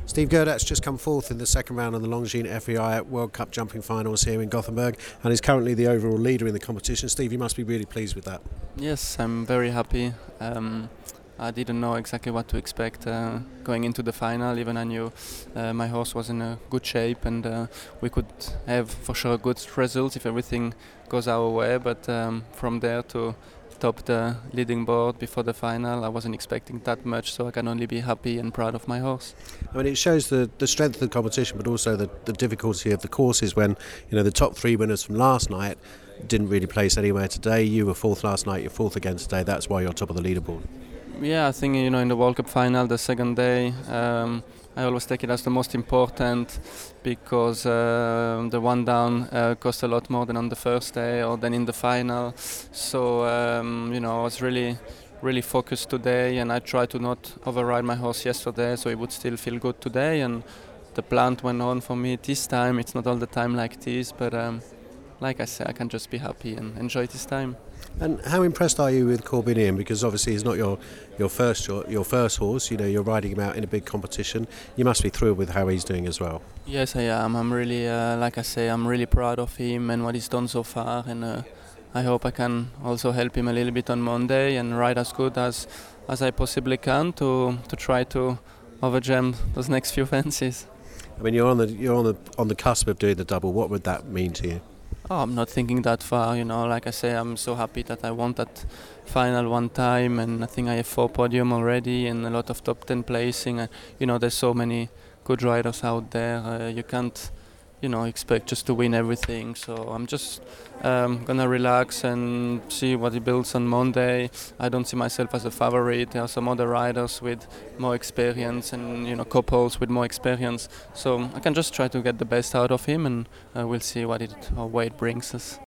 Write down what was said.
Steve Gerdat's just come fourth in the second round of the Longines FEI World Cup jumping finals here in Gothenburg and is currently the overall leader in the competition. Steve, you must be really pleased with that. Yes, I'm very happy. I didn't know exactly what to expect going into the final. Even I knew my horse was in a good shape and we could have for sure good results if everything goes our way. But from there to top the leading board before the final, I wasn't expecting that much, so I can only be happy and proud of my horse. I mean, it shows the strength of the competition, but also the difficulty of the courses when, the top three winners from last night didn't really place anywhere today. You were fourth last night, you're fourth again today. That's why you're top of the leaderboard. Yeah, I think in the World Cup final, the second day, I always take it as the most important because the one down cost a lot more than on the first day or than in the final. So I was really focused today, and I tried to not override my horse yesterday, so it would still feel good today. And the plant went on for me this time. It's not all the time like this, but like I said, I can just be happy and enjoy this time. And how impressed are you with Corbinian? Because obviously he's not your first horse. You're riding him out in a big competition. You must be thrilled with how he's doing as well. Yes, I am. I'm really, like I say, I'm really proud of him and what he's done so far. And I hope I can also help him a little bit on Monday and ride as good as I possibly can to try to overjam those next few fences. I mean, you're on the cusp of doing the double. What would that mean to you? Oh, I'm not thinking that far, like I say, I'm so happy that I won that final one time, and I think I have 4 podium already and a lot of top 10 placing. There's so many good riders out there. You can't, expect just to win everything. So I'm just gonna relax and see what he builds on Monday. I don't see myself as a favorite. There are some other riders with more experience and couples with more experience. So I can just try to get the best out of him, and we'll see where it brings us.